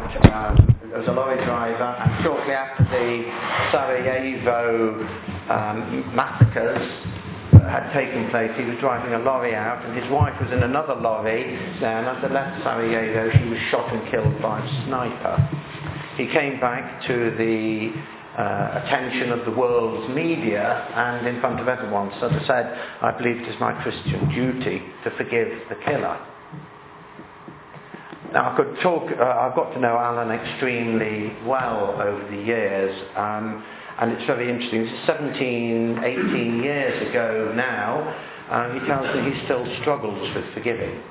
as a lorry driver, and shortly after the Sarajevo massacres had taken place, he was driving a lorry out, and his wife was in another lorry there, and as they left Sarajevo, she was shot and killed by a sniper. He came back to the attention of the world's media and in front of everyone, so they said, I believe it is my Christian duty to forgive the killer. Now, I've got to know Alan extremely well over the years, and it's very interesting. This is 17, 18 years ago now. He tells me he still struggles with forgiving.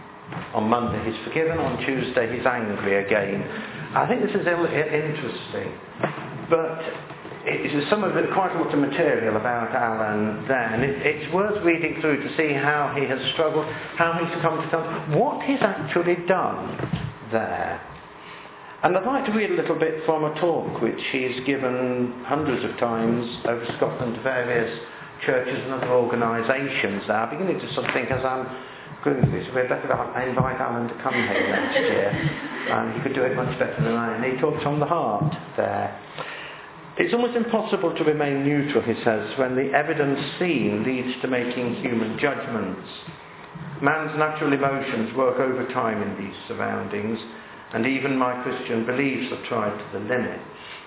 On Monday he's forgiven, on Tuesday he's angry again. I think this is interesting. But it's some of it, quite a lot of material about Alan then. It's worth reading through to see how he has struggled, how he's come to terms, what he's actually done there. And I'd like to read a little bit from a talk which he's given hundreds of times over Scotland to various churches and other organisations there. I'm beginning to sort of think, as I'm going through this, we'd better invite Alan to come here next year. He could do it much better than I, and he talks from the heart there. It's almost impossible to remain neutral, he says, when the evidence seen leads to making human judgments. Man's natural emotions work overtime in these surroundings, and even my Christian beliefs are tried to the limits.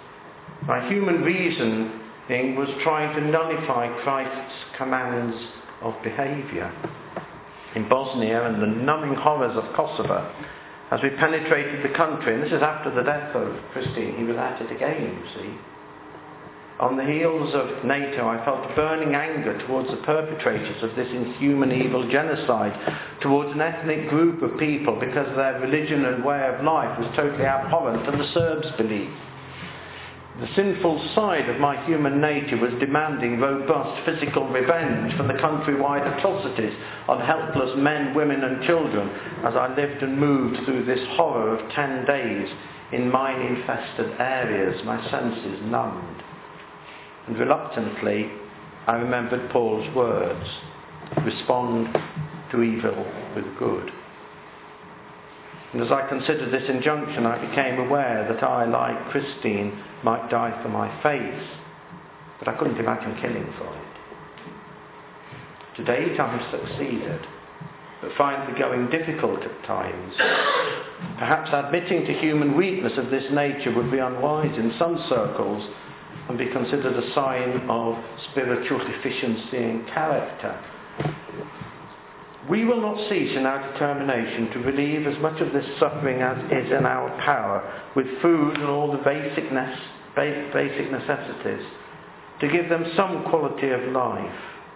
My human reasoning was trying to nullify Christ's commands of behaviour. In Bosnia and the numbing horrors of Kosovo, as we penetrated the country, and this is after the death of Christine, he was at it again, you see. On the heels of NATO, I felt a burning anger towards the perpetrators of this inhuman evil genocide, towards an ethnic group of people because their religion and way of life was totally abhorrent to the Serbs' belief. The sinful side of my human nature was demanding robust physical revenge for the countrywide atrocities on helpless men, women and children as I lived and moved through this horror of 10 days in mine-infested areas, my senses numbed. And reluctantly, I remembered Paul's words, respond to evil with good. And as I considered this injunction, I became aware that I, like Christine, might die for my faith, but I couldn't imagine killing for it. To date, I have succeeded, but find the going difficult at times. Perhaps admitting to human weakness of this nature would be unwise in some circles, and be considered a sign of spiritual deficiency in character. We will not cease in our determination to relieve as much of this suffering as is in our power with food and all the basic necessities, to give them some quality of life.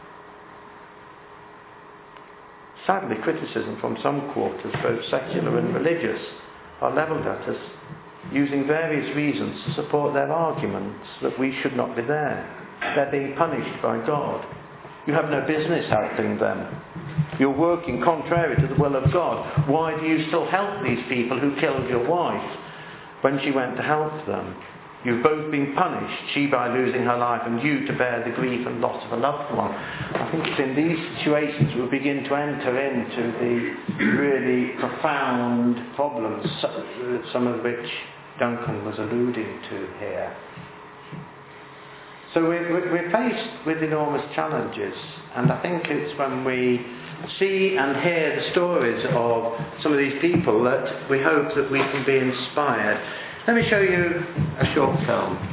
Sadly, criticism from some quarters, both secular and religious, are levelled at us, using various reasons to support their arguments that we should not be there. They're being punished by God. You have no business helping them. You're working contrary to the will of God. Why do you still help these people who killed your wife when she went to help them? You've both been punished, she by losing her life and you to bear the grief and loss of a loved one. I think it's in these situations we'll begin to enter into the really profound problems, some of which Duncan was alluding to here. So we're faced with enormous challenges, and I think it's when we see and hear the stories of some of these people that we hope that we can be inspired. Let me show you a short film.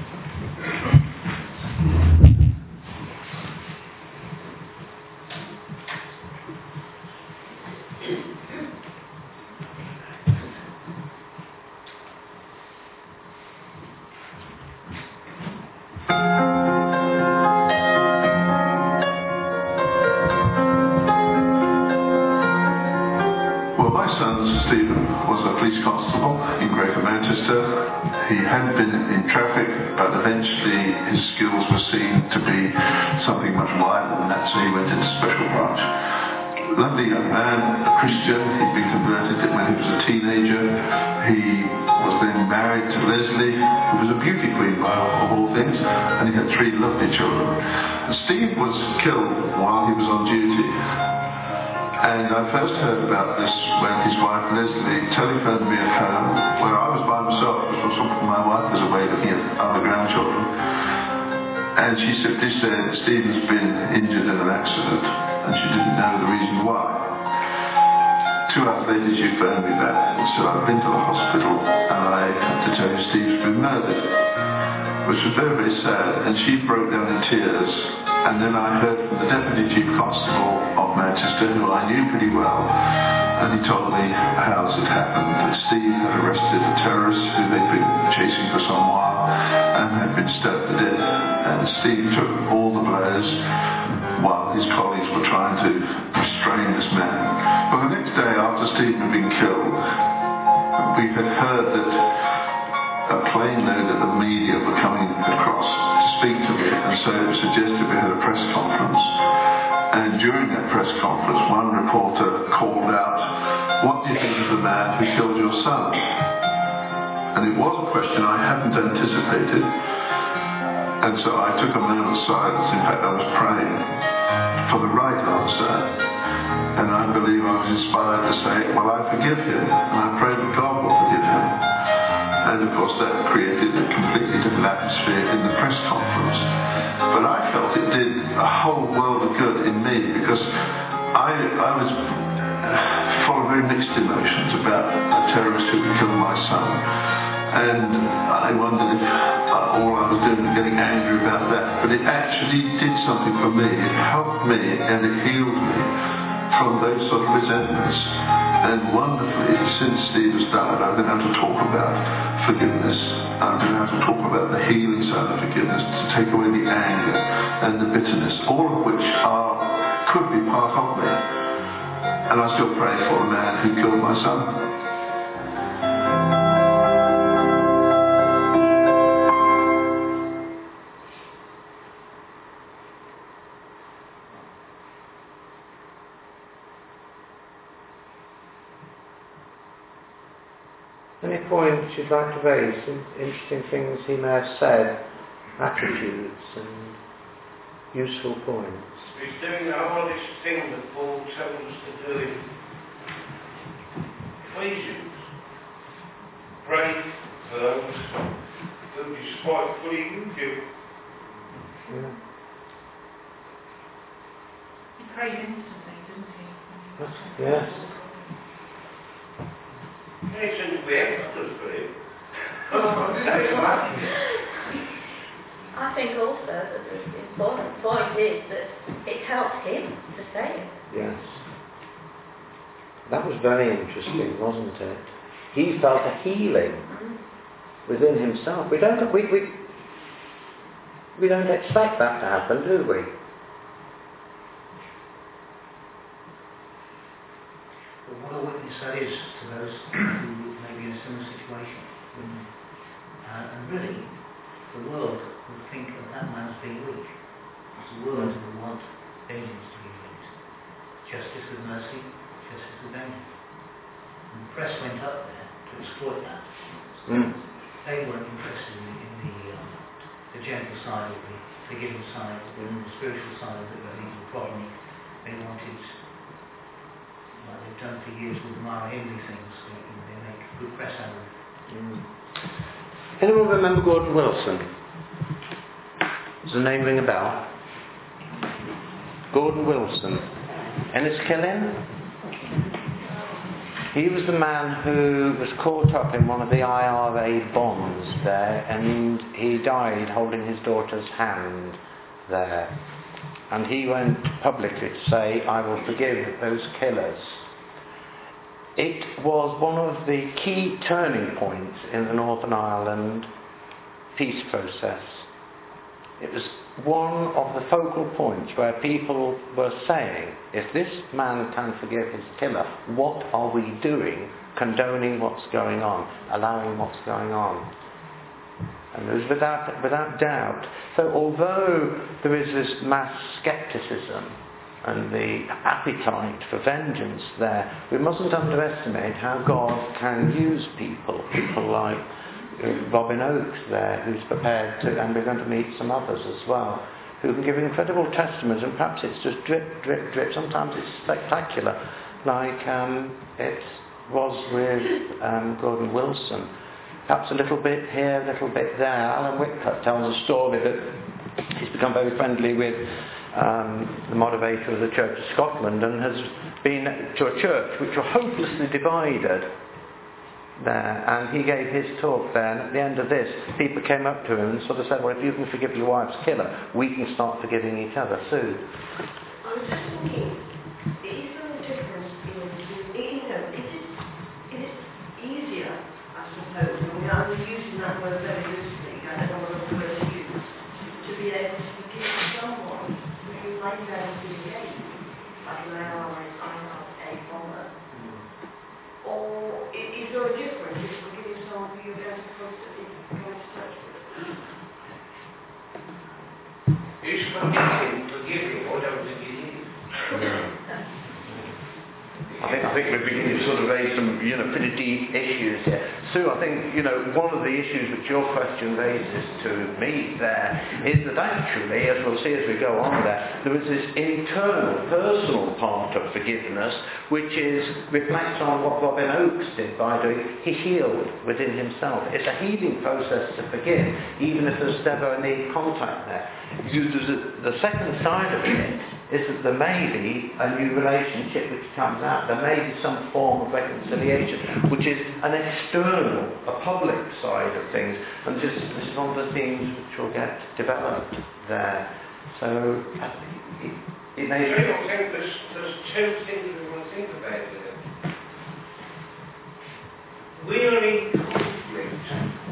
He had been in traffic, but eventually his skills were seen to be something much wider than that, so he went into special branch. Lovely young man, a Christian. He'd been converted when he was a teenager. He was then married to Leslie, who was a beauty queen of all things, and he had 3 lovely children. Steve was killed while he was on duty. And I first heard about this when his wife Leslie telephoned me at home, where I was by myself And she simply said, Stephen's been injured in an accident, and she didn't know the reason why. 2 hours later she phoned me back and said, I've been to the hospital and I have to tell you Steve's been murdered, which was very, very sad. And she broke down in tears. And then I heard from the Deputy Chief Constable of Manchester, who I knew pretty well, and he told me how it had happened, that Steve had arrested a terrorist who they'd been chasing for some while and had been stabbed to death. And Steve took all the blows while his colleagues were trying to restrain this man. But the next day after Steve had been killed, we had heard that a plane load of the media were coming across to speak to me, and so it was suggested we had a press conference. And during that press conference, one reporter called out, what do you think of the man who killed your son? And it was a question I hadn't anticipated, and so I took a moment's silence. In fact, I was praying for the right answer, and I believe I was inspired to say, well, I forgive him, and I pray that God will forgive him. And of course that created a completely different atmosphere in the press conference. But I felt it did a whole world of good in me, because I was full of very mixed emotions about a terrorist who had killed my son. And I wondered if all I was doing was getting angry about that. But it actually did something for me. It helped me and it healed me from those sort of resentments. And wonderfully, since Steve has died, I've been able to talk about forgiveness. I've been able to talk about the healing side of forgiveness, to take away the anger and the bitterness, all of which could be part of me. And I still pray for the man who killed my son. Any points you'd like to raise? Some interesting things he may have said, attitudes and useful points. He's doing all this thing that Paul tells us to do in Ephesians. Pray for those who despitefully use you. Yeah. He prayed instantly, didn't he? Yes. He seems to be extras for him. I think also that the important point is that it helped him to say it. Yes. That was very interesting, wasn't it? He felt a healing within himself. We don't expect that to happen, do we? Well, what a witness that is to those who may be in a similar situation. And really, the world would think of that man as being weak. The world would want vengeance to be released. Justice with mercy, justice with vengeance. And the press went up there to exploit that. They weren't interested in the gentle side of the forgiving side, the spiritual side of the evil problem. They wanted, like they've done for years with the Mara Hindley things, they make good press out of it. Anyone remember Gordon Wilson? Does the name ring a bell? Gordon Wilson. Enniskillen? He was the man who was caught up in one of the IRA bombs there, and he died holding his daughter's hand there. And he went publicly to say, I will forgive those killers. It was one of the key turning points in the Northern Ireland peace process. It was one of the focal points where people were saying, if this man can forgive his killer, what are we doing condoning what's going on, allowing what's going on? And it was without doubt. So although there is this mass scepticism and the appetite for vengeance there, we mustn't underestimate how God can use people like Robin Oakes there, who's prepared to, and we're going to meet some others as well, who can give incredible testimonies, and perhaps it's just drip, drip, drip. Sometimes it's spectacular, like it was with Gordon Wilson. Perhaps a little bit here, a little bit there. Alan Whitcutt tells a story that He's become very friendly with the moderator of the Church of Scotland and has been to a church which were hopelessly divided there, and he gave his talk there, and at the end of this people came up to him and sort of said, well, if you can forgive your wife's killer, we can start forgiving each other. Sue? I was just thinking, is there a difference it is easier, I suppose, I was using that word very loosely, I don't know what other word to use, to be able to forgive someone who might never do again, like an I have a father. Or is there a difference if forgiving someone who you're going to constantly come to touch with? Is forgiving, or don't think it is? I think we're beginning to sort of raise some, pretty deep issues here. Sue, I think, one of the issues which your question raises to me there is that actually, as we'll see as we go on there is this internal, personal part of forgiveness which reflects on what Robin Oakes did by doing. He healed within himself. It's a healing process to forgive, even if there's never any contact there. The second side of it is that there may be a new relationship which comes out. There may be some form of reconciliation, which is an external, a public side of things. And this is one of the things which will get developed there. So it may be... I don't think there's two things we want to think about here. We are in conflict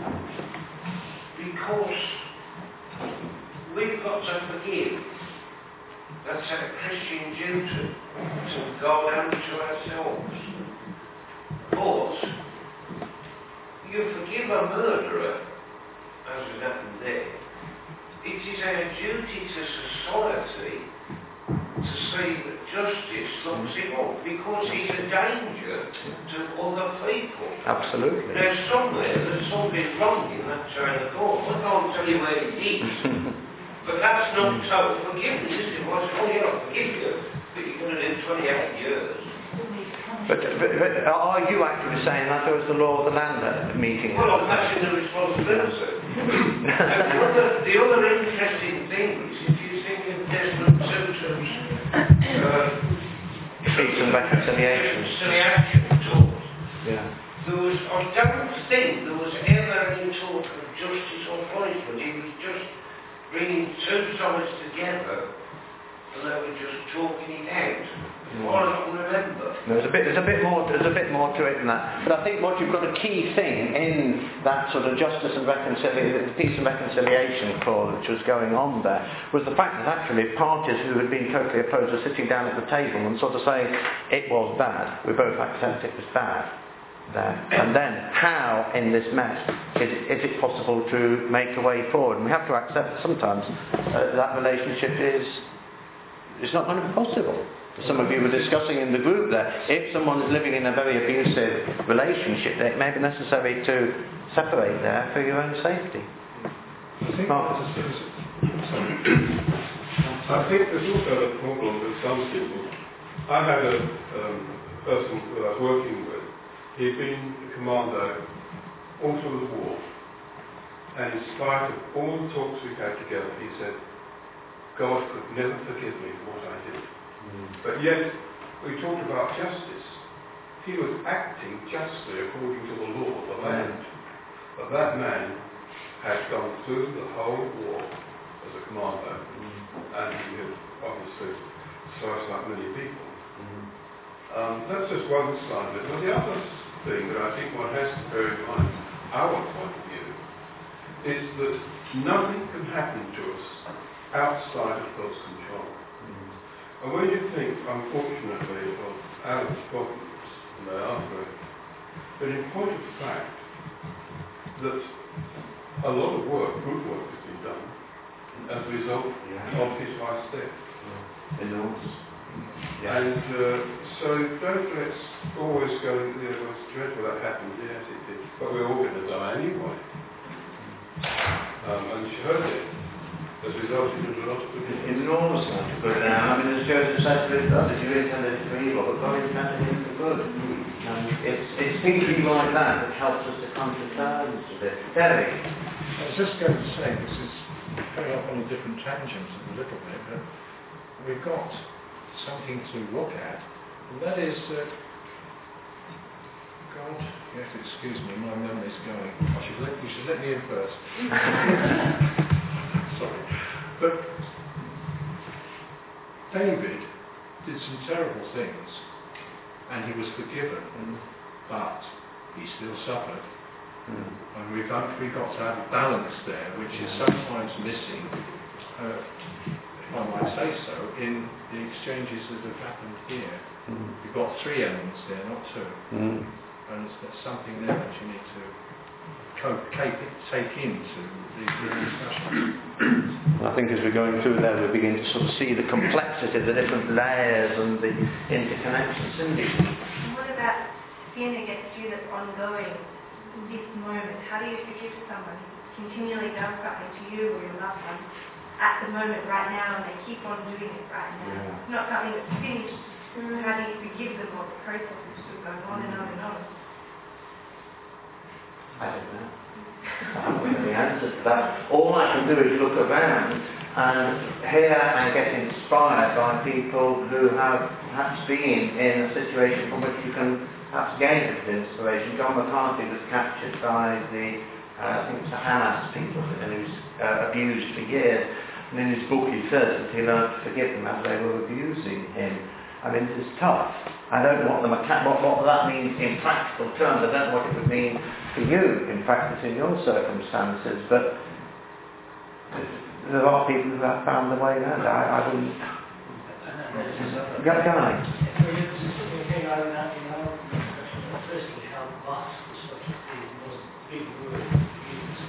because we've got to forgive. That's our Christian duty to God and to ourselves. But you forgive a murderer, as has happened there. It is our duty to society to see that justice looks him up, because he's a danger to other people. Absolutely. Now somewhere there's something wrong in that chain of thought. I can't tell you where it is. But that's not total forgiveness, is it? Well, I'll forgive you, but you're going to do 28 years. But are you actually saying that there was the law of the land at the meeting? Well, I'm passing the responsibility. And the other interesting thing is, if you think of Desmond Tutu's Peace and reconciliation talk, yeah. I don't think there was ever any talk of justice or punishment. He was just bringing two sides together, and they were just talking it out. As far as I can remember. There's a bit more to it than that. But I think what you've got a key thing in that sort of justice and reconciliation, peace and reconciliation clause which was going on there, was the fact that actually parties who had been totally opposed were sitting down at the table and sort of saying it was bad. We both accept it was bad. There. And then, how in this mess is it possible to make a way forward? And we have to accept that sometimes that relationship is not going to be possible. Some of you were discussing in the group there, if someone is living in a very abusive relationship, it may be necessary to separate there for your own safety. I think there's also a problem with some people. I had a person that I was working with. He'd been the commander all through the war, and in spite of all the talks we had together, he said, God could never forgive me for what I did. But yet, we talked about justice. He was acting justly according to the law of the land. But that man had gone through the whole war as a commander, and he had obviously sliced like many people. That's just one side of it. But the other thing that I think one has to bear in mind, our point of view, is that nothing can happen to us outside of God's control. And when you think, unfortunately, of Alan's problems, and they are great, but in point of fact, that a lot of work, good work, has been done as a result of his wife's death. Enormous. And so don't let's always go, it's dreadful that happened, yes it did, but we're all going to die anyway. And she heard it has resulted in a lot of good. Enormous amount of good now. I mean, as Joseph said with others, you intended it for evil, but God intended it for good. And it's thinking like that which helps us to come to terms with it. Derek? I was just going to say, this is going off on a different tangent a little bit, but we've got something to look at, and that is that God, you have to excuse me, my memory's going. You should let me in first. Sorry. But David did some terrible things, and he was forgiven, but he still suffered. And we've got to have a balance there, which is sometimes missing, if I might say so, in the exchanges that have happened here. We've got three elements there, not two. And there's something there that you need to take into the discussion. I think as we're going through there, we begin to sort of see the complexity, the different layers and the interconnections. Cindy? What about sin against you that's ongoing in this moment? How do you forgive someone who continually does something to you or your loved one at the moment right now, and they keep on doing it right now? Yeah. It's not something that's finished. How do you forgive them, or the process is still going on and on and on? I don't know. I haven't got the answer to that. All I can do is look around and hear and get inspired by people who have perhaps been in a situation from which you can perhaps gain a bit of inspiration. John McCarthy was captured by the, I think it's the Hamas people, and he was abused for years. And in his book he says that he learned to forgive them as they were abusing him. I mean, this is tough. I don't know what that means in practical terms. I don't know what it would mean for you in practice in your circumstances, but there are people who have found the way out. I wouldn't... Guy? Firstly, how vast the subject is, was a big word forgiveness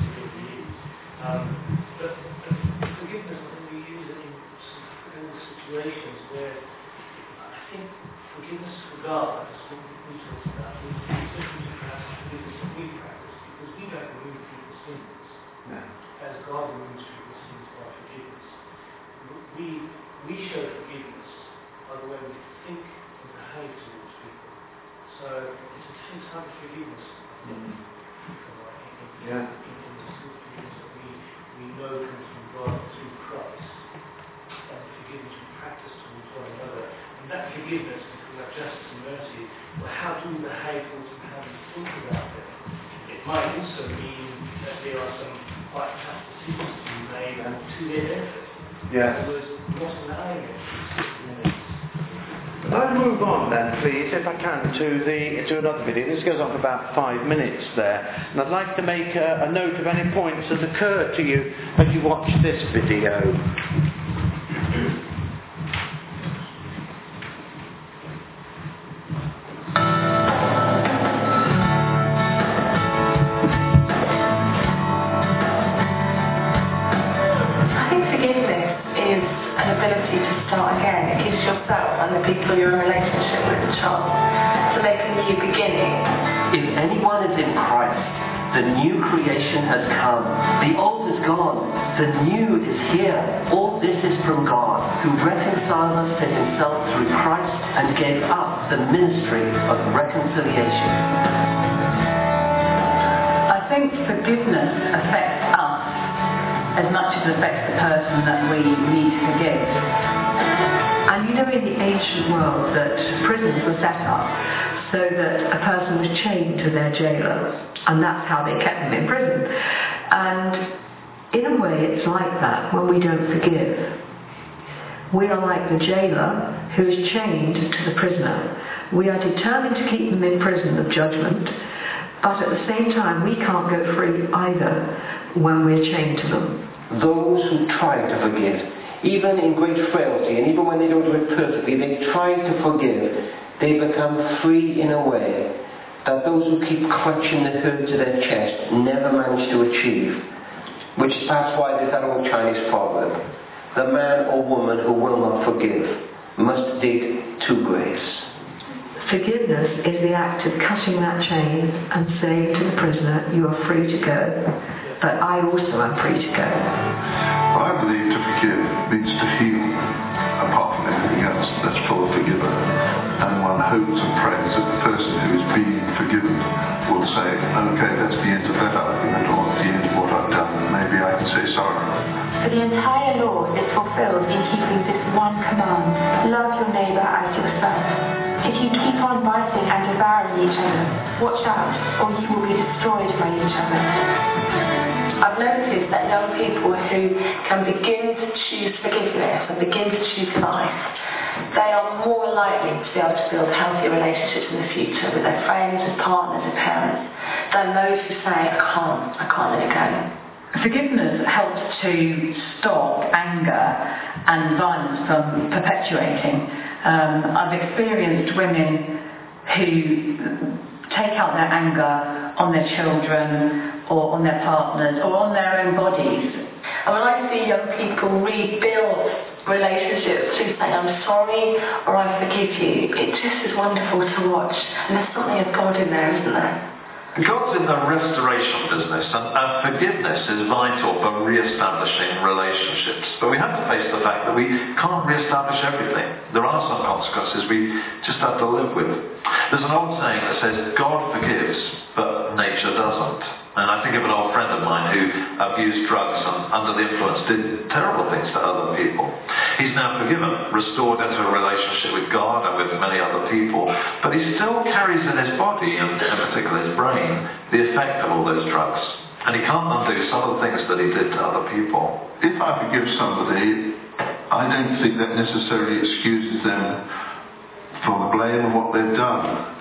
but forgiveness, I think we use it in some critical situations where I think forgiveness for God, as we talked about, is different to perhaps forgiveness that we practice, because we don't remove people's sins as God removes people's sins by forgiveness. We show forgiveness by the way we think and behave towards people. So it's a different type of forgiveness, I think, in the sort of forgiveness that we know comes from God through Christ, and the forgiveness we practice towards one another. And that forgiveness, if we have justice and mercy, well, how do we behave towards them, how do we think about them? It might also mean that there are some quite tough decisions to be made to their benefit. Yeah. In other words, not allowing it to I'll move on then, please, if I can, to another video. This goes on for about 5 minutes there. And I'd like to make a note of any points that occur to you as you watch this video. People you're in a relationship with a chance to make a new beginning. If anyone is in Christ, the new creation has come. The old is gone. The new is here. All this is from God, who reconciled us to himself through Christ and gave up the ministry of reconciliation. I think forgiveness affects us as much as it affects the person that we need to forgive. And you know, in the ancient world, that prisons were set up so that a person was chained to their jailer, and that's how they kept them in prison. And in a way, it's like that when we don't forgive. We are like the jailer who is chained to the prisoner. We are determined to keep them in prison of judgment, but at the same time, we can't go free either when we're chained to them. Those who try to forgive, even in great frailty, and even when they don't do it perfectly, they try to forgive. They become free in a way that those who keep clutching the hurt to their chest never manage to achieve. Which is perhaps why there's that old Chinese proverb: the man or woman who will not forgive must dig 2 graves. Forgiveness is the act of cutting that chain and saying to the prisoner, you are free to go, but I also am free to go. I believe to forgive means to heal, apart from everything else that's full of forgiven. And one hopes and prays that the person who is being forgiven will say, okay, that's the end of that argument, or the end of what I've done, maybe I can say sorry. in keeping this one command: love your neighbour as yourself. If you keep on biting and devouring each other, watch out, or you will be destroyed by each other. I've noticed that young people who can begin to choose forgiveness and begin to choose life, they are more likely to be able to build healthy relationships in the future with their friends, with partners, with parents, than those who say, I can't let it go. Forgiveness helps to stop anger and violence from perpetuating. I've experienced women who take out their anger on their children or on their partners or on their own bodies. And when I see young people rebuild relationships through saying, I'm sorry or I forgive you, it just is wonderful to watch. And there's something of God in there, isn't there? God's in the restoration business, and forgiveness is vital for re-establishing relationships. But we have to face the fact that we can't re-establish everything. There are some consequences we just have to live with. There's an old saying that says, God forgives, but nature doesn't. And I think of an old friend of mine who abused drugs and under the influence did terrible things to other people. He's now forgiven, restored into a relationship with God and with many other people, but he still carries in his body, and in particular his brain, the effect of all those drugs. And he can't undo some of the things that he did to other people. If I forgive somebody, I don't think that necessarily excuses them from the blame of what they've done.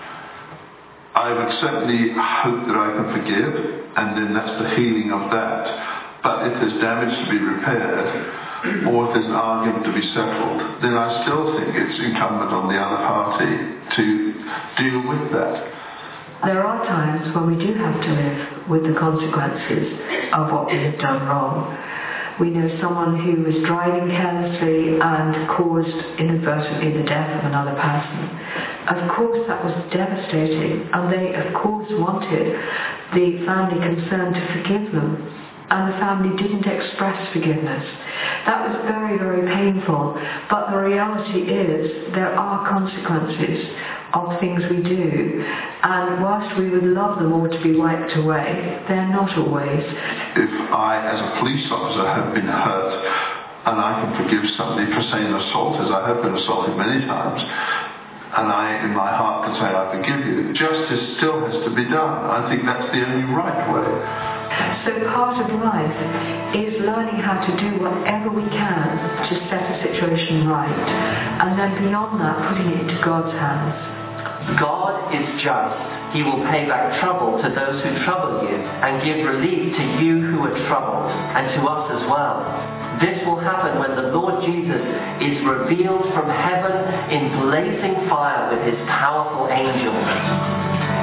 I would certainly hope that I can forgive, and then that's the healing of that. But if there's damage to be repaired, or if there's an argument to be settled, then I still think it's incumbent on the other party to deal with that. There are times when we do have to live with the consequences of what we have done wrong. We know someone who was driving carelessly and caused inadvertently the death of another person. Of course that was devastating, and they of course wanted the family concerned to forgive them, and the family didn't express forgiveness. That was very, very painful, but the reality is there are consequences of things we do, and whilst we would love them all to be wiped away, they're not always. If I, as a police officer, have been hurt, and I can forgive somebody for saying assault, as I have been assaulted many times, and I, in my heart, can say, I forgive you, justice still has to be done. I think that's the only right way. So part of life is learning how to do whatever we can to set a situation right, and then beyond that, putting it into God's hands. God is just. He will pay back trouble to those who trouble you and give relief to you who are troubled, and to us as well. This will happen when the Lord Jesus is revealed from heaven in blazing fire with his powerful angels.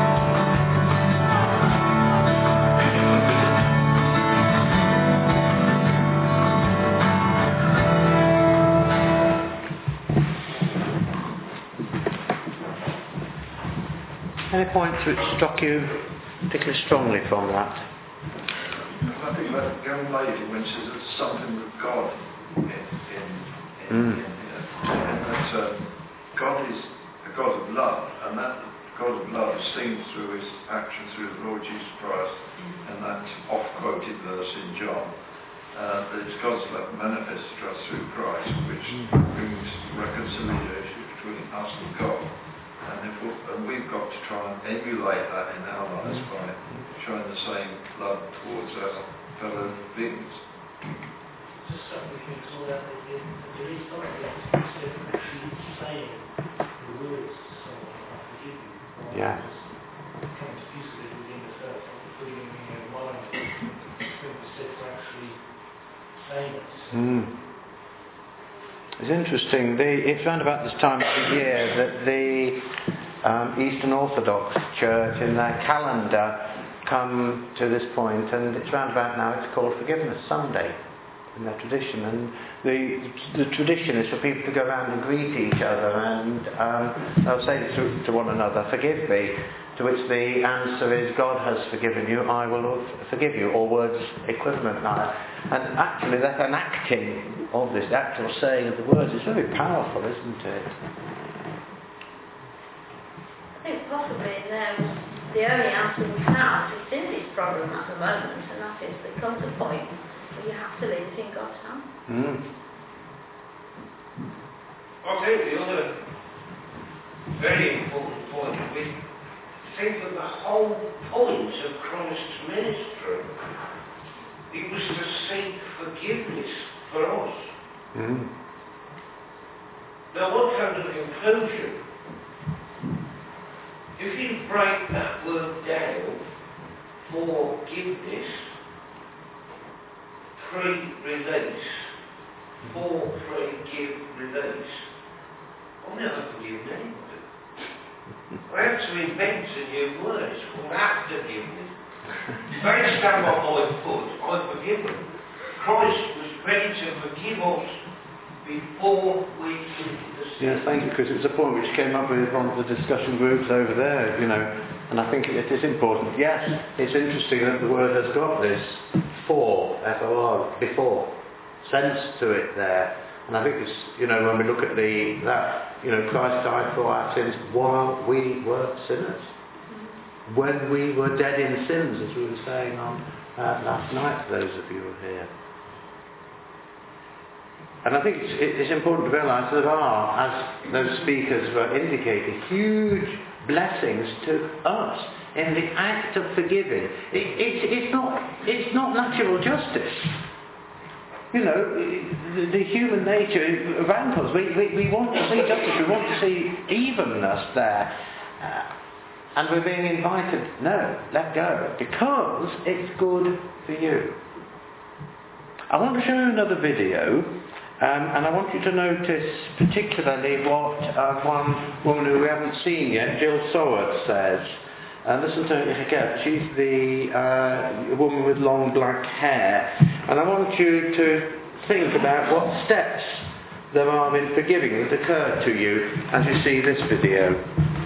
Any points which struck you particularly strongly from that? I think that young lady, when she says it's something with God in here, and that God is a God of love, and that God of love is seen through his action through the Lord Jesus Christ, and that oft-quoted verse in John, that it's God's love manifested to us through Christ, which brings reconciliation between us and God. And we've got to try and emulate that in our lives by showing the same love towards our fellow beings. Just something we can call out that there is something that's actually saying the words to someone, I forgive you. Yeah. Coming to peace with it within yourself, not putting it in your mind. Instead of actually saying it to someone. It's interesting, it's around about this time of the year that the Eastern Orthodox Church in their calendar come to this point, and it's round about now, it's called Forgiveness Sunday in their tradition, and the tradition is for people to go around and greet each other, and they'll say to one another, forgive me, to which the answer is, God has forgiven you, I will forgive you, or words equivalent now. And actually that enacting of this, the actual saying of the words, is very powerful, isn't it? I think possibly the only answer we have to Cindy's problem at the moment, and that is there comes a point where you have to leave it in God's hands. I think the other very important point is we think that the whole point of Christ's ministry, it was to seek forgiveness for us. Mm. Now what comes to the conclusion? If you break that word down, forgiveness, pre-release, for, pre-give, release, I've never forgiven anybody. I have to invent a new word. It's called aftergiveness. If I stand on my foot, I'm forgiven. Christ was ready to forgive us before we committed the sin. Yes, thank you, Chris. It was a point which came up with one of the discussion groups over there, and I think it is important. Yes, it's interesting that the word has got this for, F-O-R, before, sense to it there. And I think it's, when we look at Christ died for our sins while we were sinners. When we were dead in sins, as we were saying on last night, for those of you who are here. And I think it's important to realise there are, as those speakers were indicating, huge blessings to us in the act of forgiving. It's not natural justice. The human nature ramples. We want to see justice, we want to see evenness there. And we're being invited, no, let go, because it's good for you. I want to show you another video, and I want you to notice particularly what one woman who we haven't seen yet, Jill Soward, says. Listen to it again. She's the woman with long black hair. And I want you to think about what steps there are in forgiving that occur to you as you see this video.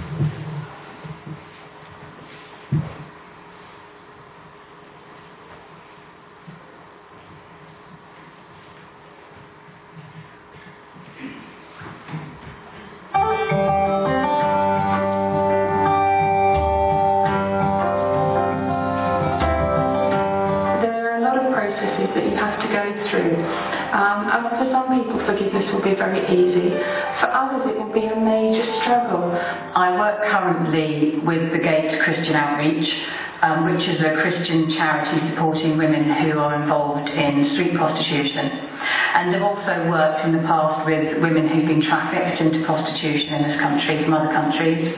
Forgiveness will be very easy. For others it will be a major struggle. I work currently with the Gate Christian Outreach, which is a Christian charity supporting women who are involved in street prostitution. And I've also worked in the past with women who've been trafficked into prostitution in this country from other countries.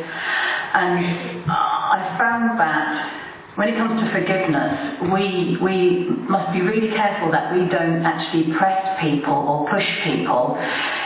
And I found that when it comes to forgiveness, we must be really careful that we don't actually press people or push people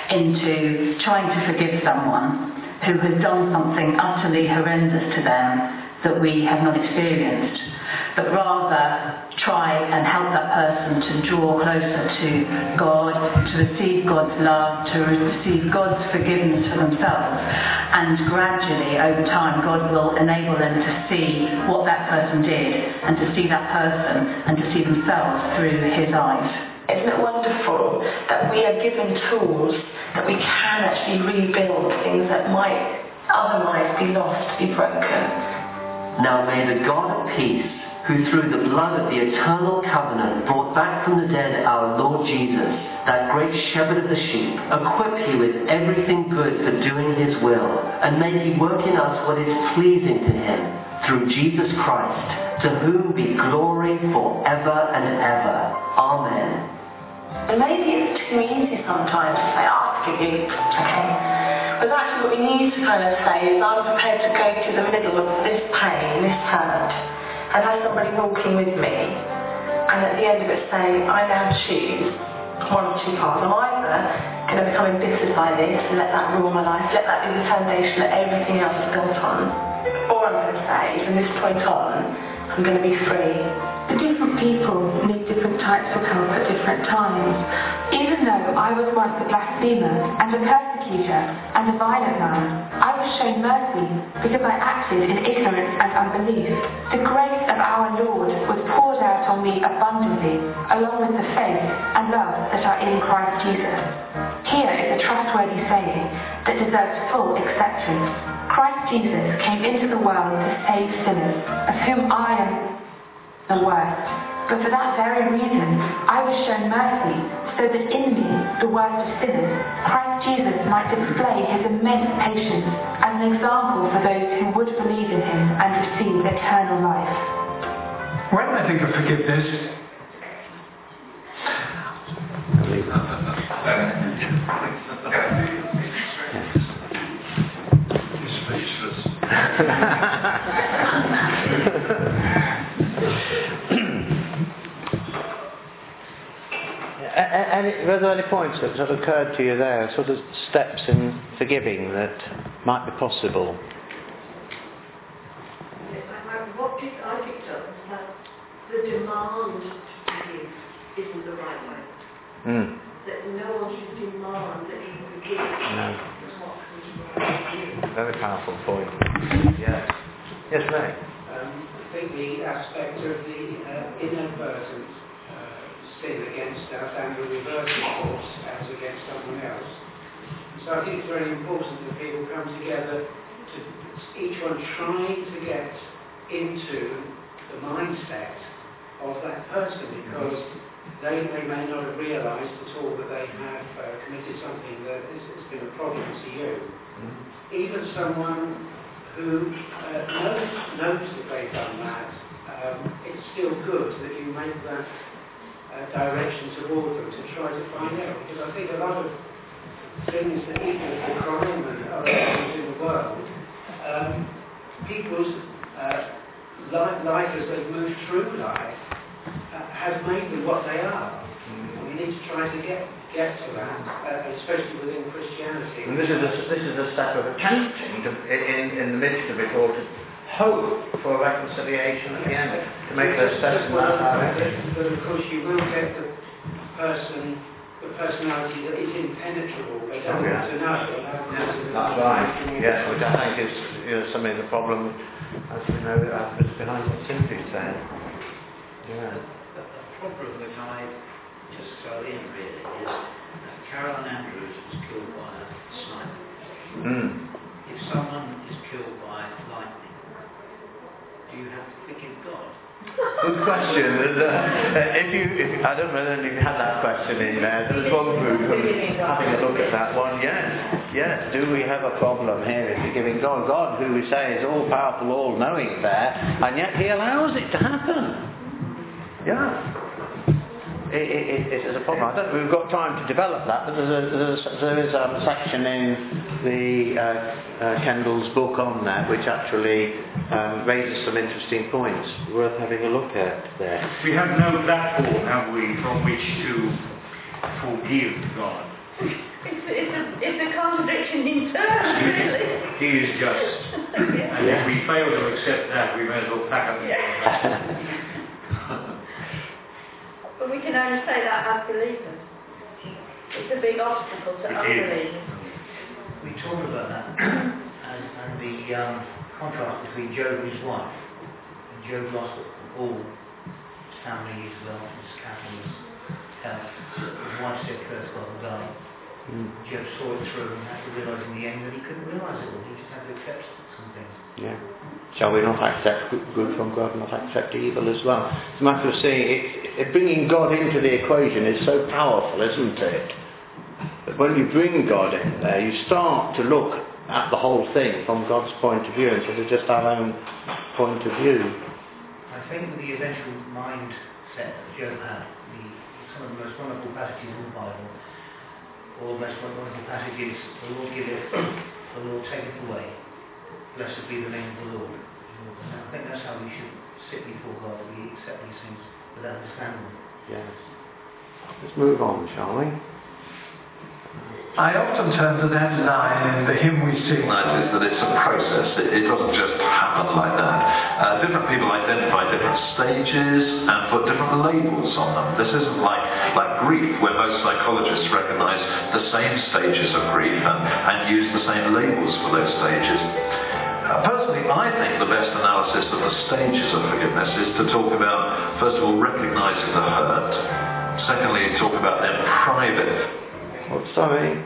into trying to forgive someone who has done something utterly horrendous to them that we have not experienced, but rather try and help that person to draw closer to God, to receive God's love, to receive God's forgiveness for themselves. And gradually, over time, God will enable them to see what that person did, and to see that person and to see themselves through his eyes. Isn't it wonderful that we are given tools that we can actually rebuild things that might otherwise be lost, be broken? Now may the God of peace, who through the blood of the eternal covenant brought back from the dead our Lord Jesus, that great shepherd of the sheep, equip you with everything good for doing his will, and may he work in us what is pleasing to him, through Jesus Christ, to whom be glory forever and ever. Amen. And maybe it's too easy sometimes to say, I'll forgive you, okay? But actually what we need to kind of say is, I'm prepared to go through the middle of this pain, this hurt, and have somebody walking with me, and at the end of it saying, I now choose one of two paths. I'm either going to become embittered by this and let that rule my life, let that be the foundation that everything else is built on, or I'm going to say, from this point on, I'm going to be free. The different people need different types of help at different times. Even though I was once a blasphemer and a persecutor and a violent man, I was shown mercy because I acted in ignorance and unbelief. The grace of our Lord was poured out on me abundantly, along with the faith and love that are in Christ Jesus. Here is a trustworthy saying that deserves full acceptance. Christ Jesus came into the world to save sinners, of whom I am the worst. But for that very reason, I was shown mercy, so that in me, the worst of sinners, Christ Jesus might display his immense patience as an example for those who would believe in him and receive eternal life. When I think of forgiveness, were there any points that sort of occurred to you there, sort of steps in forgiving that might be possible? What I picked up was that the demand to forgive isn't the right way. That no one should demand that he forgive. No. What Very powerful point. Yes. Yes, Ray. I think the aspect of the inadvertent sin against us and the reverse, of course, as against someone else. So I think it's very important that people come together to each one trying to get into the mindset of that person, because they may not have realised at all that they have committed something that has been a problem to you. Even someone who knows that they've done that, it's still good that you make that direction toward them to try to find out, because I think a lot of things that equal for crime and other things in the world, people's life as they've moved through life has made them what they are. We need to try to get to that, especially within Christianity. And this is a step of attempting to, in the midst of it all, to hope for reconciliation at the end, to make those steps in that direction. But of course you will get the personality that is impenetrable. They don't want to know. That's right. Yes, which I think is some of the problem, as we know, is behind what Timothy said. Yeah. The problem that I just throw in really is that Caroline Andrews was killed by a sniper. If someone is killed by lightning, do you have to forgive God? Good question. If I don't know if you had that question in there. There was one group having a look at that one. Yes. Do we have a problem here in forgiving God? God, who we say is all powerful, all knowing, there, and yet He allows it to happen. Yeah. It is a problem. I don't know if we've got time to develop that, but there is a section in the Kendall's book on that which actually raises some interesting points worth having a look at there. We have no platform, have we, from which to forgive God? It's a contradiction in terms, really. He is just. And if we fail to accept that, we may as well pack up. But we can only say that as believers. It's a big obstacle to unbelievers. We talked about that and the contrast between Job and his wife. And Job lost all his family, his wealth, his cattle, his health. His wife said, "Curse God and die." Job saw it through and had to realise in the end that he couldn't realise it all. He just had to accept some things. Yeah. Shall we not accept good from God, not accept evil as well? It's a matter of seeing bringing God into the equation is so powerful, isn't it? But when you bring God in there, you start to look at the whole thing from God's point of view instead of just our own point of view. I think the eventual mindset that Job had, some of the most wonderful passages in the Bible, or the most wonderful passages, the Lord giveth, the Lord taketh away. Blessed be the name of the Lord. And I think that's how we should sit before God. We accept these things with understanding. Yes. Let's move on, shall we? I often turn to that line in the hymn we sing. Is that it's a process. It doesn't just happen like that. Different people identify different stages and put different labels on them. This isn't like grief, where most psychologists recognise the same stages of grief and use the same labels for those stages. Personally, I think the best analysis of the stages of forgiveness is to talk about, first of all, recognising the hurt. Secondly, talk about them private. Oh, sorry.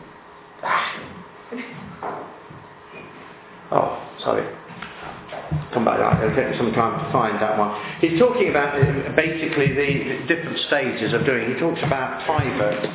Oh, sorry. come back. It'll take me some time to find that one. He's talking about basically the different stages of doing. He talks about private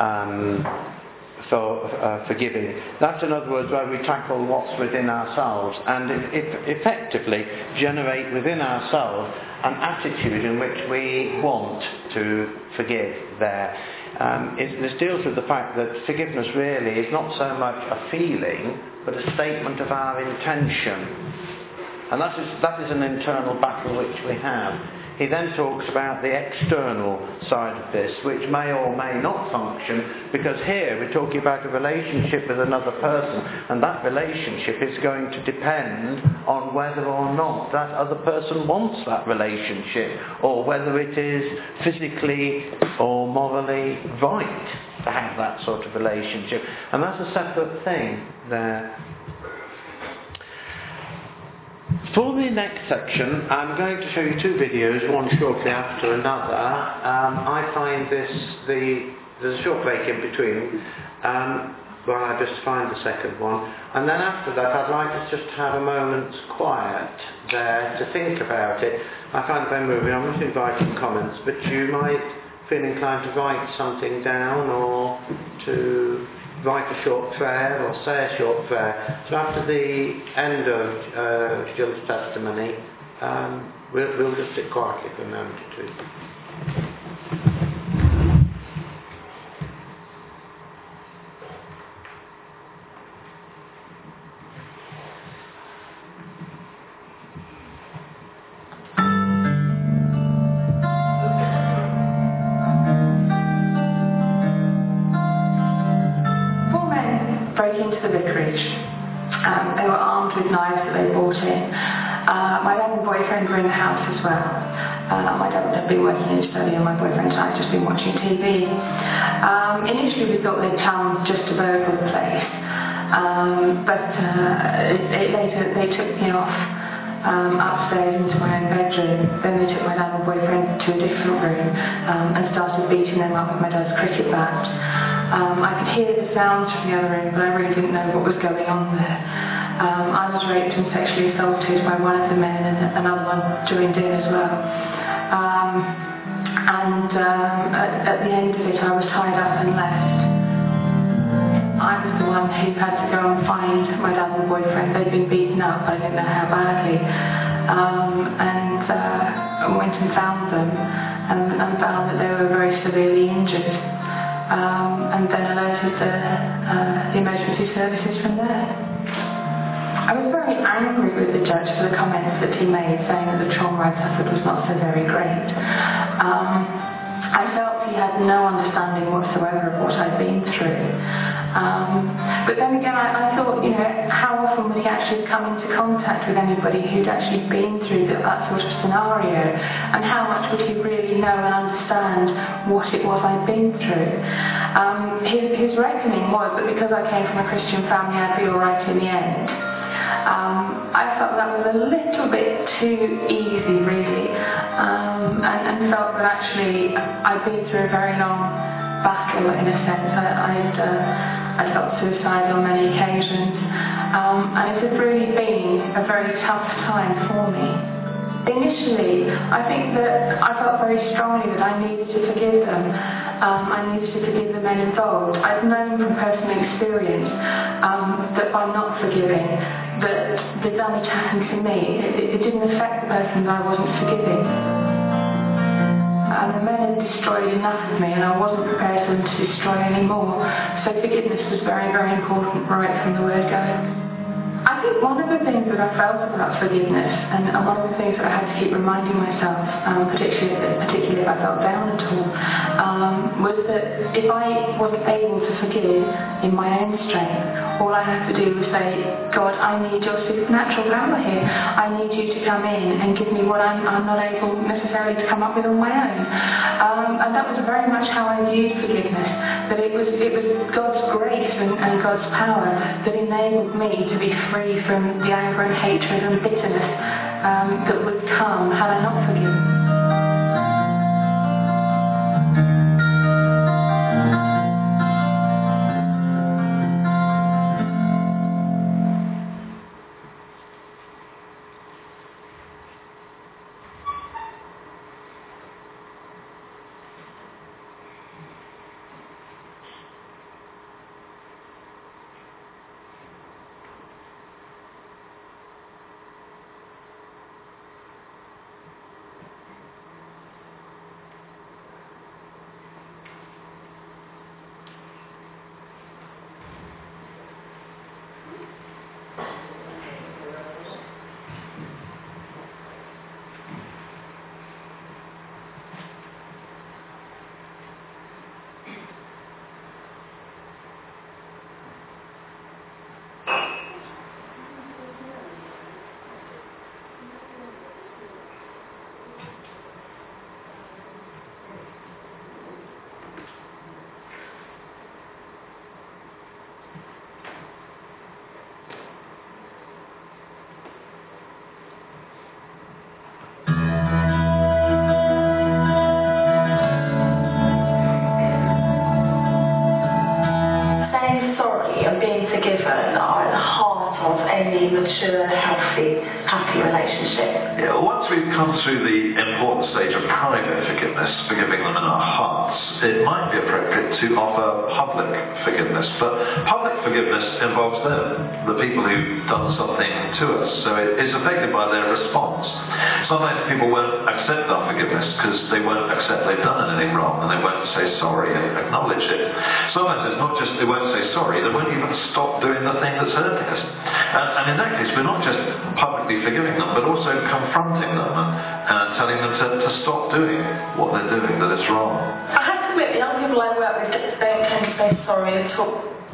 forgiving. That's, in other words, where we tackle what's within ourselves and effectively generate within ourselves an attitude in which we want to forgive there. This deals with the fact that forgiveness really is not so much a feeling but a statement of our intention. And that is an internal battle which we have. He then talks about the external side of this, which may or may not function, because here we're talking about a relationship with another person, and that relationship is going to depend on whether or not that other person wants that relationship, or whether it is physically or morally right to have that sort of relationship. And that's a separate thing there. For the next section, I'm going to show you two videos, one shortly after another. I find there's a short break in between, while I just find the second one. And then after that, I'd like us just to have a moment's quiet there to think about it. I find it very moving. I'm not inviting comments, but you might feel inclined to write something down or to write a short prayer or say a short prayer. So after the end of Jill's testimony, we'll just sit quietly for a moment or two. Into the vicarage. They were armed with knives that they brought in. My dad and boyfriend were in the house as well. My dad had been working in his study and my boyfriend and I had just been watching TV. Initially we thought they'd come just to burgle the place, but later they took me off upstairs into my own bedroom. Then they took my dad and boyfriend to a different room and started beating them up with my dad's cricket bat. I could hear the sounds from the other room, but I really didn't know what was going on there. I was raped and sexually assaulted by one of the men, and another one joined in as well. At the end of it, I was tied up and left. I was the one who had to go and find my dad and boyfriend. They'd been beaten up, I didn't know how badly. And went and found them and found that they were very severely injured. And then alerted the emergency services from there. I was very angry with the judge for the comments that he made, saying that the trauma I'd suffered was not so very great. I felt he had no understanding whatsoever of what I'd been through. But then again, I thought, how often would he actually come into contact with anybody who'd actually been through that sort of scenario? And how much would he really know and understand what it was I'd been through? His reckoning was that because I came from a Christian family, I'd be alright in the end. I felt that was a little bit too easy, really, and felt that actually I'd been through a very long battle in a sense. I felt suicidal on many occasions, and it had really been a very tough time for me. Initially, I think that I felt very strongly that I needed to forgive them. I needed to forgive the men involved. I've known from personal experience that by not forgiving, that the damage happened to me. It didn't affect the person that I wasn't forgiving. And the men had destroyed enough of me, and I wasn't prepared for them to destroy any more. So forgiveness was very, very important right from the word go. I think one of the things that I felt about forgiveness, and one of the things that I had to keep reminding myself, particularly if I felt down at all, was that if I wasn't able to forgive in my own strength, all I had to do was say, God, I need your supernatural power here. I need you to come in and give me what I'm not able necessarily to come up with on my own. And that was very much how I viewed forgiveness, that it was God's grace and God's power that enabled me to be free from the anger and hatred and bitterness that would come had I not forgiven. Once we've come through the important stage of private forgiveness, forgiving them in our hearts, it might be appropriate to offer public forgiveness. But public forgiveness involves them, the people who've done something to us. So it is affected by their response. Sometimes people won't accept our forgiveness because they won't accept they've done anything wrong, and they won't say sorry and acknowledge it. Sometimes it's not just they won't say sorry, they won't even stop doing the thing that's hurting us. And in that case, we're not just publicly forgiving them, but also confronting them and telling them to stop doing what they're doing that is wrong. I have to admit, the young people I work with don't tend to say sorry at all.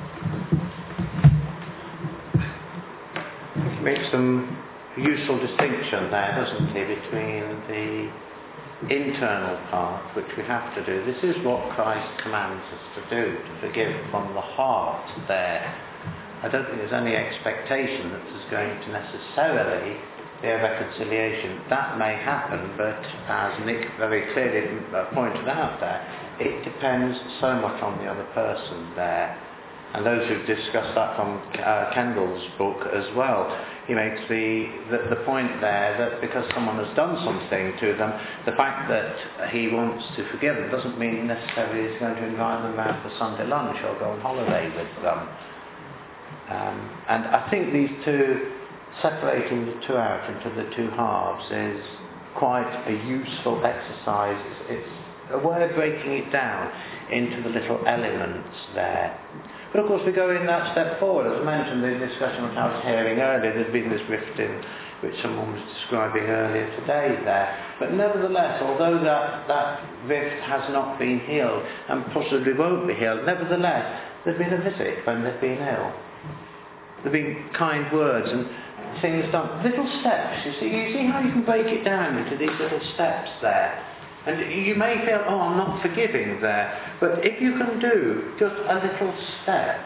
He makes some useful distinction there, doesn't he, between the internal part, which we have to do. This is what Christ commands us to do, to forgive from the heart there. I don't think there's any expectation that there's going to necessarily be a reconciliation. That may happen, but as Nick very clearly pointed out there, it depends so much on the other person there. And those who've discussed that from Kendall's book as well, he makes the point there that because someone has done something to them, the fact that he wants to forgive them doesn't mean necessarily he's going to invite them out for Sunday lunch or go on holiday with them. And I think these two, separating the two out into the two halves, is quite a useful exercise. It's a way of breaking it down into the little elements there. But of course we go in that step forward. As I mentioned, the discussion which I was hearing earlier, there's been this rift in which someone was describing earlier today there. But nevertheless, although that rift has not been healed and possibly won't be healed, nevertheless there's been a visit when they've been ill. There have been kind words and things done. Little steps, you see how you can break it down into these little steps there. And you may feel, oh, I'm not forgiving there. But if you can do just a little step,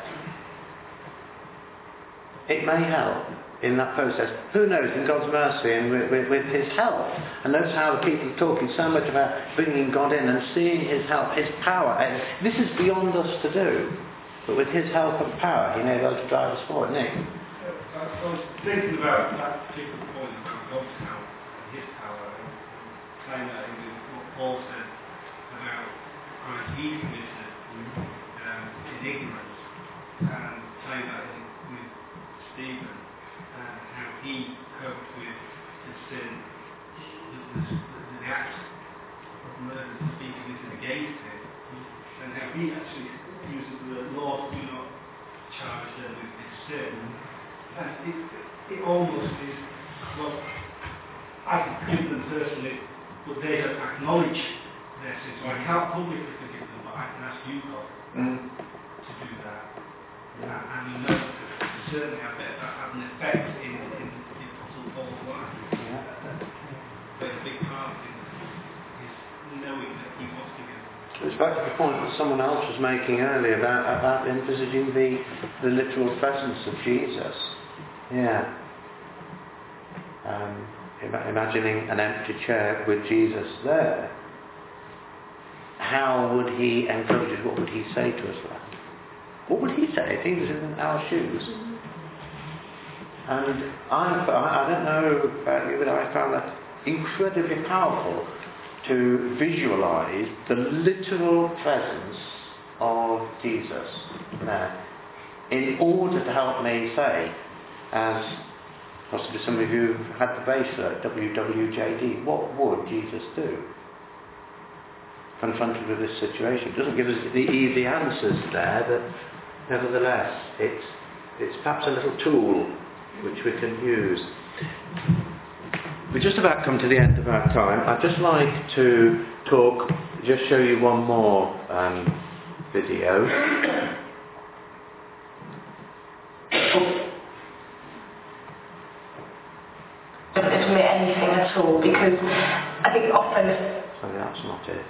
it may help in that process. Who knows, in God's mercy and with His help. And notice how the people are talking so much about bringing God in and seeing His help, His power. And this is beyond us to do. But with His help and power, He may be able to drive us forward. Nick? I was thinking about that particular point about God's help and His power, and saying that in what Paul said about Christ eagerness in ignorance, and saying that with Stephen, how he coped with the sin, the act of murder, speaking this against him, and how he actually uses the word, Lord, do not charge them with this sin. And it almost is, well, I can forgive them personally, but they don't acknowledge their sin. So I can't publicly forgive them, but I can ask you, God, to do that. And you know that certainly I bet that has an effect in the Apostle Paul's life. But a big part of it is knowing that he was forgiven. It's back to the point that someone else was making earlier about envisaging the literal presence of Jesus. Yeah. Imagining an empty chair with Jesus there. How would He encourage us? What would He say to us then? What would He say if He was in our shoes? And I don't know about you, but I found that incredibly powerful to visualise the literal presence of Jesus there, in order to help me say, as possibly some of you had the bracelet, WWJD, what would Jesus do confronted with this situation? It doesn't give us the easy answers there, but nevertheless it's perhaps a little tool which we can use. We've just about come to the end of our time. I'd just like to just show you one more video. Doesn't admit anything at all, because I think often... Sorry, that's not it.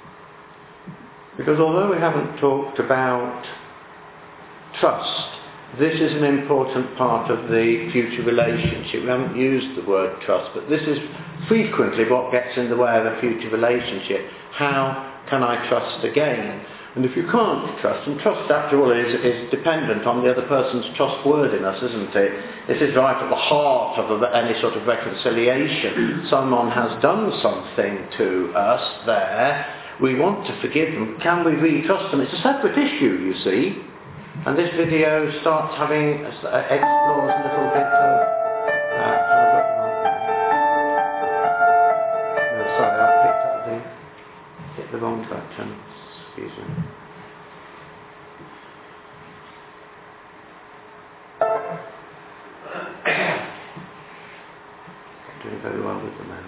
Because although we haven't talked about trust this is an important part of the future relationship. We haven't used the word trust, but this is frequently what gets in the way of a future relationship. How can I trust again? And if you can't trust, and trust after all is dependent on the other person's trustworthiness, isn't it? This is right at the heart of any sort of reconciliation. Someone has done something to us there. We want to forgive them. Can we really trust them? It's a separate issue, you see. And this video starts having, explores a little bit of... sorry, I hit the wrong button. Excuse me. Not doing very well with the mouse.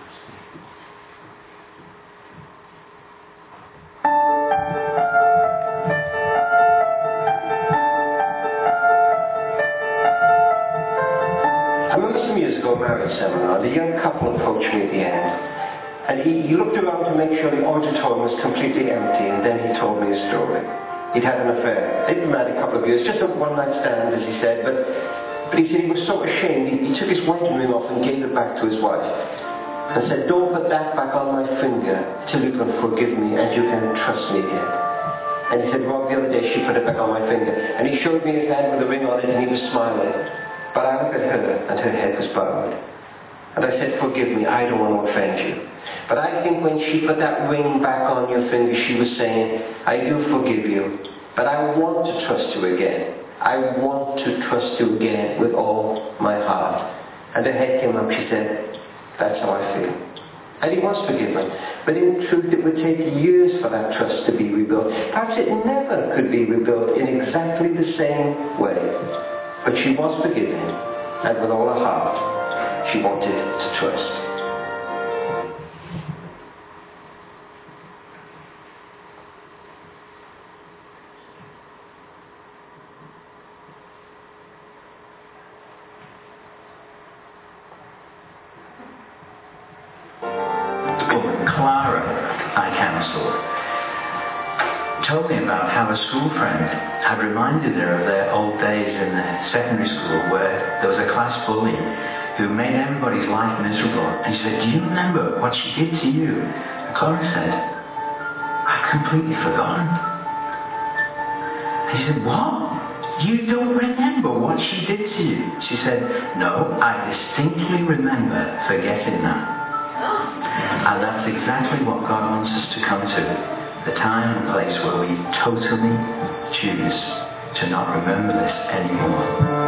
Marriage seminar, the young couple approached me at the end, and he looked around to make sure the auditorium was completely empty, and then he told me a story. He'd had an affair. They'd been married a couple of years, just a one-night stand, as he said, but he said he was so ashamed, he took his wedding ring off and gave it back to his wife, and said, "Don't put that back on my finger till you can forgive me and you can trust me again." And he said, "Rob, the other day she put it back on my finger," and he showed me his hand with the ring on it, and he was smiling. But I looked at her, and her head was bowed. And I said, "Forgive me, I don't want to offend you." But I think when she put that ring back on your finger, she was saying, "I do forgive you, but I want to trust you again. I want to trust you again with all my heart." And her head came up, she said, "That's how I feel." And he was forgiven. But in truth, it would take years for that trust to be rebuilt. Perhaps it never could be rebuilt in exactly the same way. But she was forgiven, and with all her heart, she wanted to trust. Clara, I counselled, told me about how a school friend had reminded her of their old days in the secondary school where there was a class bully who made everybody's life miserable. And she said, "Do you remember what she did to you?" And Clara said, "I've completely forgotten." And she said, "What? You don't remember what she did to you?" She said, "No, I distinctly remember forgetting that." And that's exactly what God wants us to come to. The time and place where we totally choose to not remember this anymore.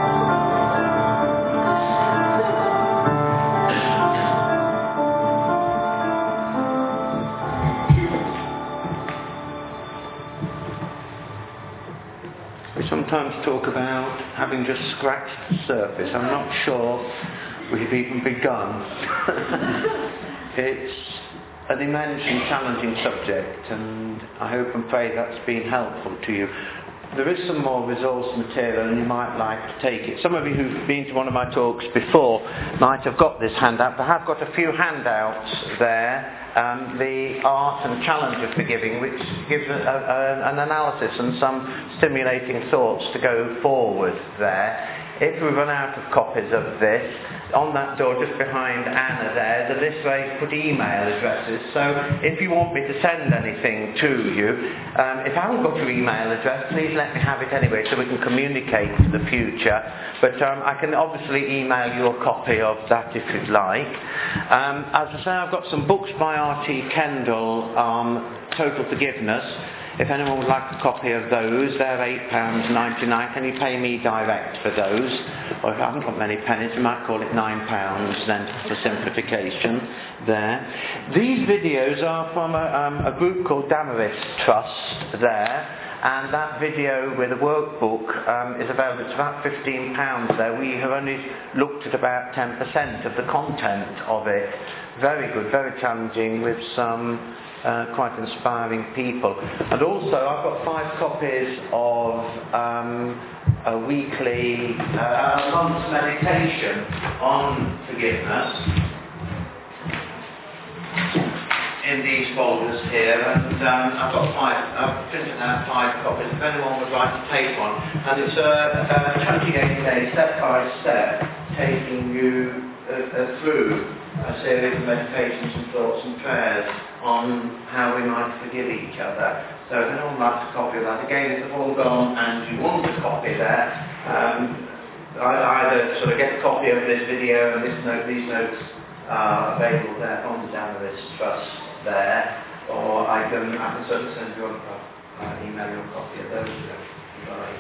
We sometimes talk about having just scratched the surface. I'm not sure we've even begun. It's an immense and challenging subject, and I hope and pray that's been helpful to you. There is some more resource material and you might like to take it. Some of you who've been to one of my talks before might have got this handout. I have got a few handouts there. The art and challenge of forgiving, which gives an analysis and some stimulating thoughts to go forward there. If we run out of copies of this, on that door just behind Anna there, the list where you put email addresses. So if you want me to send anything to you, if I haven't got your email address, please let me have it anyway so we can communicate in the future. But I can obviously email you a copy of that if you'd like. As I say, I've got some books by R.T. Kendall on total forgiveness. If anyone would like a copy of those, they're £8.99. Can you pay me direct for those? Or if I haven't got many pennies, we might call it £9 then for simplification there. These videos are from a group called Damaris Trust there. And that video with a workbook is available. It's about £15 there. We have only looked at about 10% of the content of it. Very good, very challenging with some quite inspiring people. And also I've got 5 copies of a weekly month's meditation on forgiveness in these folders here, and I've printed out 5 copies if anyone would like to take one. And it's a 28-day step-by-step taking you through a series of meditations and thoughts and prayers on how we might forgive each other. So if anyone likes a copy of that, again, if they've all gone and you want a copy there, either sort of get a copy of this video and these notes are available there on the Damaris Trust there, or I can certainly send you email you a copy of those if you like.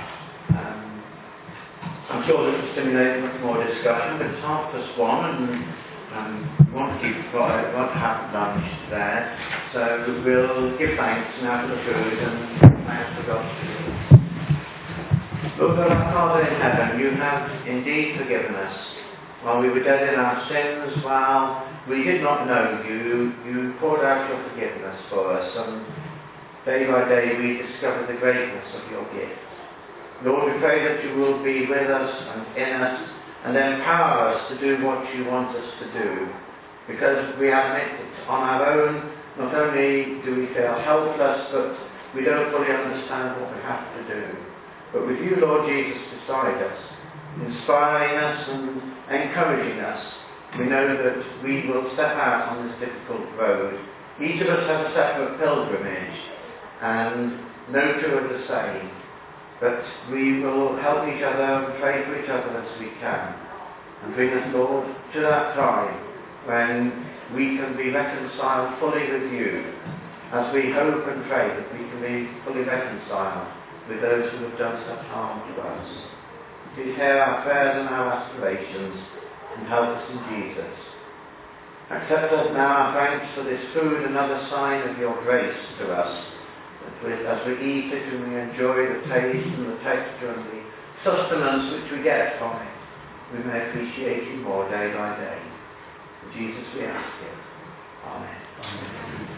I'm sure this will stimulate much more discussion, but it's 1:30 and we want to have lunch there, so we'll give thanks now for the food and thanks for God's food. Lord God, our Father in heaven, you have indeed forgiven us. While we were dead in our sins, while we did not know you, you poured out your forgiveness for us, and day by day we discover the greatness of your gift. Lord, we pray that you will be with us and in us, and empower us to do what you want us to do. Because we admit that on our own, not only do we feel helpless, but we don't fully understand what we have to do. But with you, Lord Jesus, beside us, inspiring us and encouraging us, we know that we will step out on this difficult road. Each of us has a separate pilgrimage, and no two are the same. But we will help each other and pray for each other as we can. And bring us, Lord, to that time when we can be reconciled fully with you, as we hope and pray that we can be fully reconciled with those who have done such harm to us. Please hear our prayers and our aspirations, and help us in Jesus. Accept us now our thanks for this food, another sign of your grace to us. As we eat it and we enjoy the taste and the texture and the sustenance which we get from it, we may appreciate you more day by day. In Jesus we ask it. Amen. Amen.